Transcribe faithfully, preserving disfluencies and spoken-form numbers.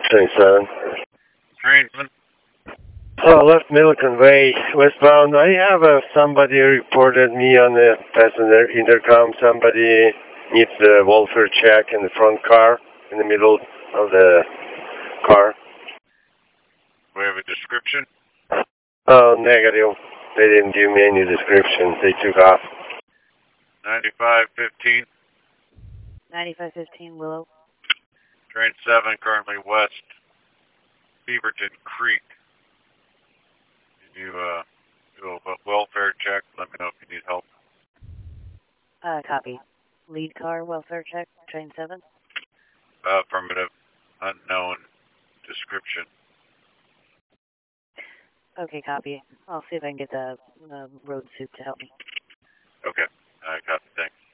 Train seven. Train seven. Oh, left Milliken Way, westbound. I have uh, somebody reported me on the passenger intercom. Somebody needs the welfare check in the front car, in the middle of the car. We have a description. Oh, negative. They didn't give me any description. They took off. ninety-five fifteen. ninety-five fifteen Willow. Train seven, currently west Beaverton Creek. Can you uh, do a welfare check? Let me know if you need help. Uh, copy. Lead car, welfare check, train seven. Uh, affirmative. Unknown description. Okay, copy. I'll see if I can get the, the road soup to help me. Okay. I copy. Thanks.